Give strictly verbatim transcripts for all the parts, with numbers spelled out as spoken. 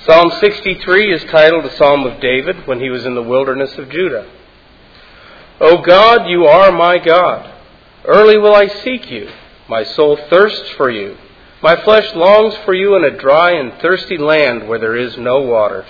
Psalm sixty-three is titled a Psalm of David when he was in the wilderness of Judah. O God, you are my God. Early will I seek you. My soul thirsts for you. My flesh longs for you in a dry and thirsty land where there is no water.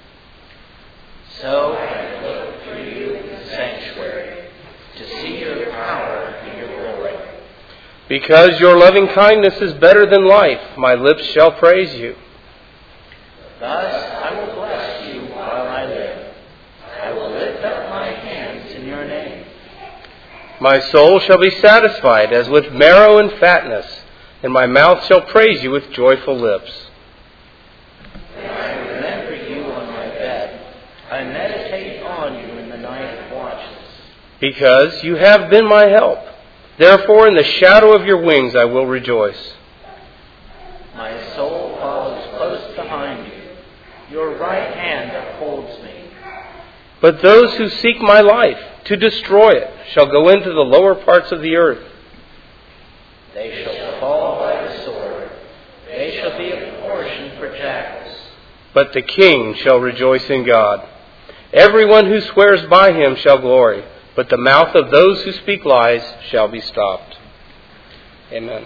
So I look for you in the sanctuary to see your power and your glory. Because your loving kindness is better than life, my lips shall praise you. Thus I will bless you while I live. I will lift up my hands in your name. My soul shall be satisfied as with marrow and fatness, and my mouth shall praise you with joyful lips. When I remember you on my bed, I meditate on you in the night watches. Because you have been my help. Therefore in the shadow of your wings I will rejoice. My soul follows close behind you. Your right hand upholds me. But those who seek my life to destroy it shall go into the lower parts of the earth. They shall fall by the sword. They shall be a portion for jackals. But the king shall rejoice in God. Everyone who swears by him shall glory, but the mouth of those who speak lies shall be stopped. Amen.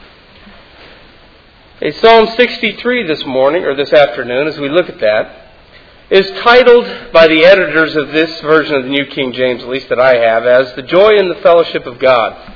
A Psalm sixty-three this morning, or this afternoon, as we look at that, is titled by the editors of this version of the New King James, at least that I have, as The Joy in the Fellowship of God.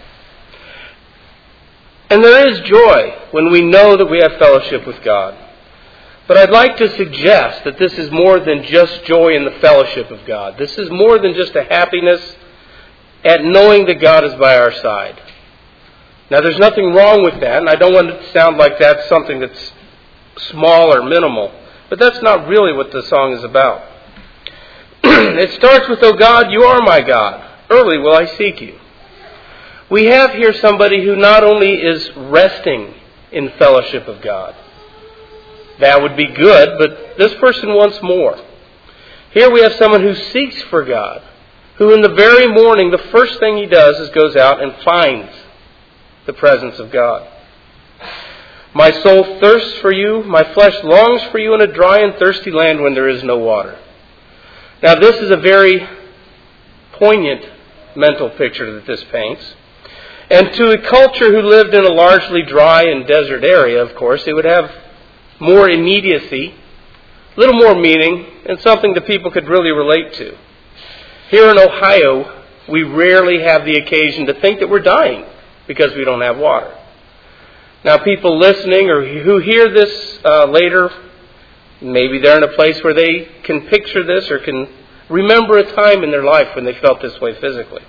And there is joy when we know that we have fellowship with God. But I'd like to suggest that this is more than just joy in the fellowship of God. This is more than just a happiness at knowing that God is by our side. Now, there's nothing wrong with that, and I don't want it to sound like that's something that's small or minimal. But that's not really what the song is about. It starts with, O God, you are my God. Early will I seek you. We have here somebody who not only is resting in fellowship of God. That would be good, but this person wants more. Here we have someone who seeks for God, who in the very morning, the first thing he does is goes out and finds the presence of God. My soul thirsts for you, my flesh longs for you in a dry and thirsty land when there is no water. Now this is a very poignant mental picture that this paints. And to a culture who lived in a largely dry and desert area, of course, it would have more immediacy, a little more meaning, and something that people could really relate to. Here in Ohio, we rarely have the occasion to think that we're dying because we don't have water. Now, people listening or who hear this uh, later, maybe they're in a place where they can picture this or can remember a time in their life when they felt this way physically.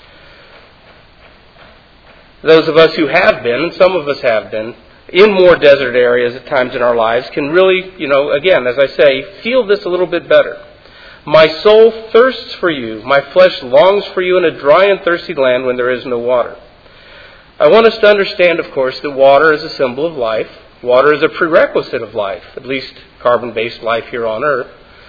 Those of us who have been, and some of us have been, in more desert areas at times in our lives can really, you know, again, as I say, feel this a little bit better. My soul thirsts for you. My flesh longs for you in a dry and thirsty land when there is no water. I want us to understand, of course, that water is a symbol of life. Water is a prerequisite of life, at least carbon-based life here on earth.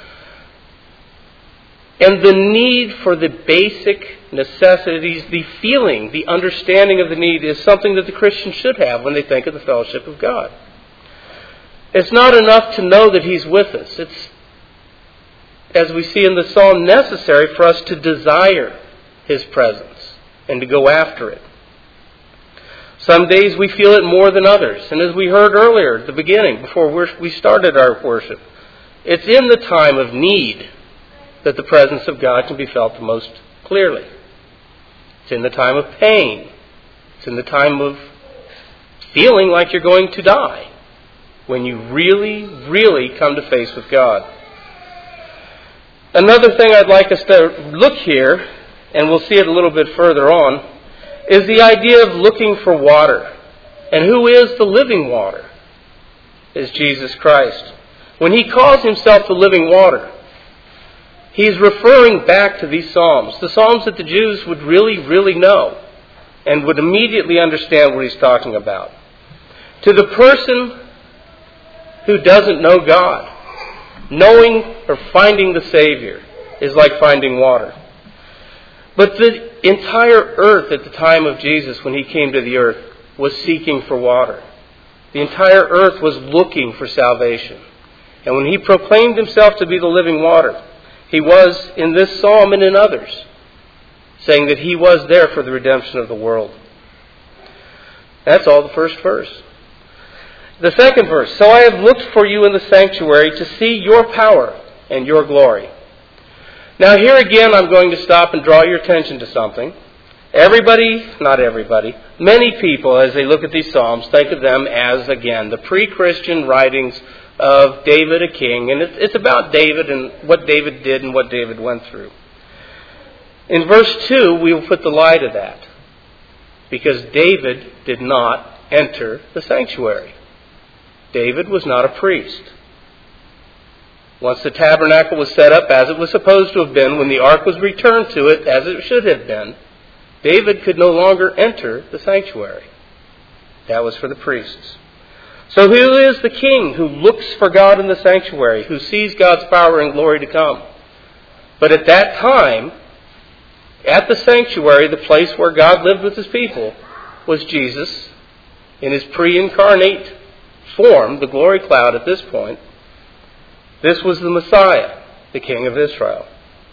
And the need for the basic necessities, the feeling, the understanding of the need is something that the Christian should have when they think of the fellowship of God. It's not enough to know that He's with us. It's, as we see in the psalm, necessary for us to desire His presence and to go after it. Some days we feel it more than others. And as we heard earlier at the beginning, before we started our worship, it's in the time of need that the presence of God can be felt the most clearly. It's in the time of pain. It's in the time of feeling like you're going to die, when you really, really come to face with God. Another thing I'd like us to look here, and we'll see it a little bit further on, is the idea of looking for water. And who is the living water? Is Jesus Christ. When He calls Himself the living water, He's referring back to these Psalms, the Psalms that the Jews would really, really know and would immediately understand what He's talking about. To the person who doesn't know God, knowing or finding the Savior is like finding water. But the entire earth at the time of Jesus, when He came to the earth, was seeking for water. The entire earth was looking for salvation. And when he proclaimed himself to be the living water, he was in this psalm and in others, saying that he was there for the redemption of the world. That's all the first verse. The second verse, so I have looked for you in the sanctuary to see your power and your glory. Now here again I'm going to stop and draw your attention to something. Everybody, not everybody, many people as they look at these Psalms think of them as, again, the pre-Christian writings of David, a king. And it's, it's about David and what David did and what David went through. In verse two, we will put the lie to that. Because David did not enter the sanctuary. David was not a priest. Once the tabernacle was set up as it was supposed to have been, when the ark was returned to it as it should have been, David could no longer enter the sanctuary. That was for the priests. So who is the king who looks for God in the sanctuary, who sees God's power and glory to come? But at that time, at the sanctuary, the place where God lived with his people, was Jesus in his pre-incarnate form, the glory cloud at this point. This was the Messiah, the King of Israel.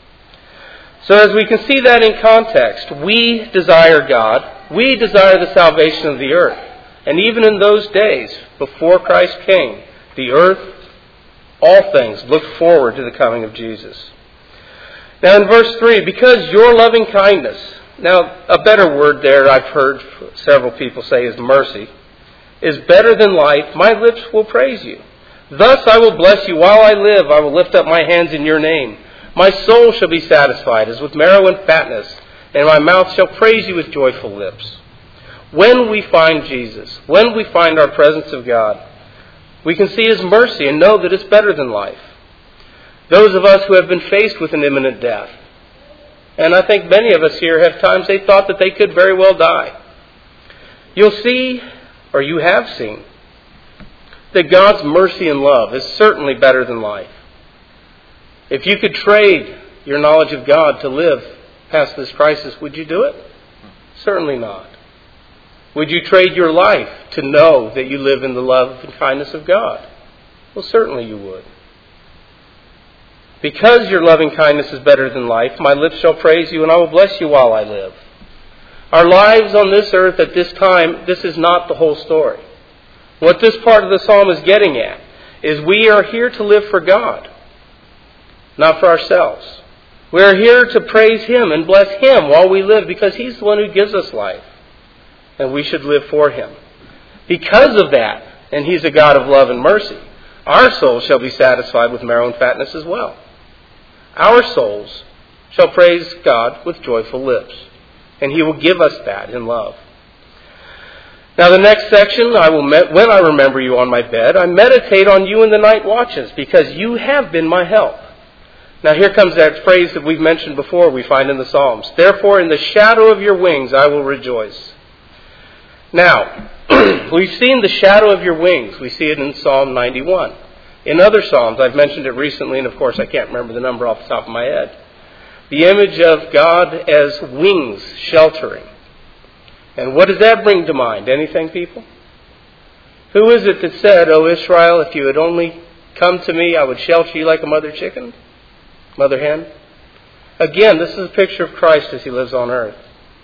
So as we can see that in context, we desire God. We desire the salvation of the earth. And even in those days, before Christ came, the earth, all things, looked forward to the coming of Jesus. Now in verse three, because your loving kindness, now a better word there I've heard several people say is mercy, is better than life, my lips will praise you. Thus I will bless you while I live. I will lift up my hands in your name. My soul shall be satisfied as with marrow and fatness, and my mouth shall praise you with joyful lips. When we find Jesus, when we find our presence of God, we can see his mercy and know that it's better than life. Those of us who have been faced with an imminent death, and I think many of us here have times they thought that they could very well die. You'll see, or you have seen, that God's mercy and love is certainly better than life. If you could trade your knowledge of God to live past this crisis, would you do it? Certainly not. Would you trade your life to know that you live in the love and kindness of God? Well, certainly you would. Because your loving kindness is better than life, my lips shall praise you, and I will bless you while I live. Our lives on this earth at this time, this is not the whole story. What this part of the psalm is getting at is we are here to live for God, not for ourselves. We are here to praise him and bless him while we live because he's the one who gives us life. And we should live for him. Because of that, and he's a God of love and mercy, our souls shall be satisfied with marrow and fatness as well. Our souls shall praise God with joyful lips. And he will give us that in love. Now the next section, I will me- when I remember you on my bed, I meditate on you in the night watches, because you have been my help. Now here comes that phrase that we've mentioned before, we find in the Psalms. Therefore in the shadow of your wings I will rejoice. Now, we've seen the shadow of your wings. We see it in Psalm ninety-one. In other Psalms, I've mentioned it recently, and of course I can't remember the number off the top of my head. The image of God as wings sheltering. And what does that bring to mind? Anything, people? Who is it that said, O Israel, if you had only come to me, I would shelter you like a mother chicken? Mother hen? Again, this is a picture of Christ as he lives on earth.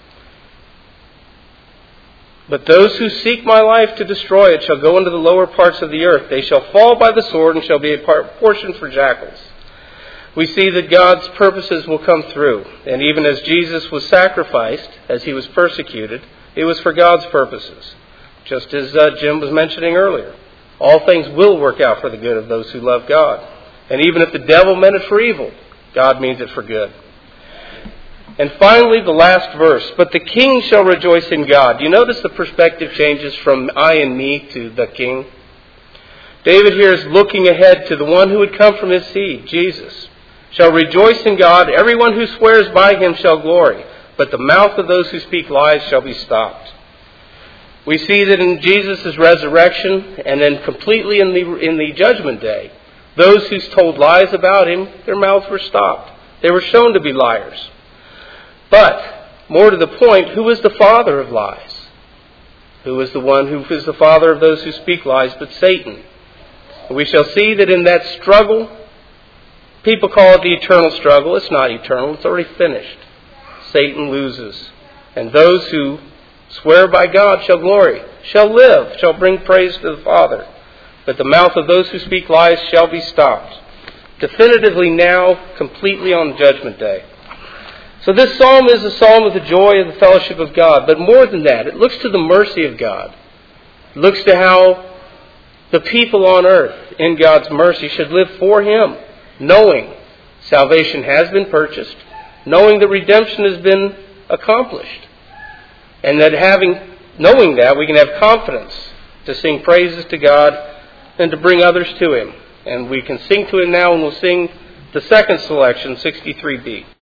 But those who seek my life to destroy it shall go into the lower parts of the earth. They shall fall by the sword and shall be a portion for jackals. We see that God's purposes will come through. And even as Jesus was sacrificed, as he was persecuted, it was for God's purposes. Just as uh, Jim was mentioning earlier. All things will work out for the good of those who love God. And even if the devil meant it for evil, God means it for good. And finally, the last verse. But the king shall rejoice in God. You notice the perspective changes from I and me to the king? David here is looking ahead to the one who would come from his seed, Jesus. Shall rejoice in God. Everyone who swears by him shall glory. But the mouth of those who speak lies shall be stopped. We see that in Jesus' resurrection and then completely in the, in the judgment day, those who told lies about him, their mouths were stopped. They were shown to be liars. But, more to the point, who is the father of lies? Who is the one who is the father of those who speak lies but Satan? We shall see that in that struggle, people call it the eternal struggle. It's not eternal. It's already finished. Satan loses. And those who swear by God shall glory, shall live, shall bring praise to the Father. But the mouth of those who speak lies shall be stopped. Definitively now, completely on Judgment Day. So this psalm is a psalm of the joy of the fellowship of God. But more than that, it looks to the mercy of God. It looks to how the people on earth, in God's mercy, should live for Him, knowing salvation has been purchased, knowing that redemption has been accomplished, and that having, knowing that, we can have confidence to sing praises to God and to bring others to Him. And we can sing to Him now, and we'll sing the second selection, sixty-three B.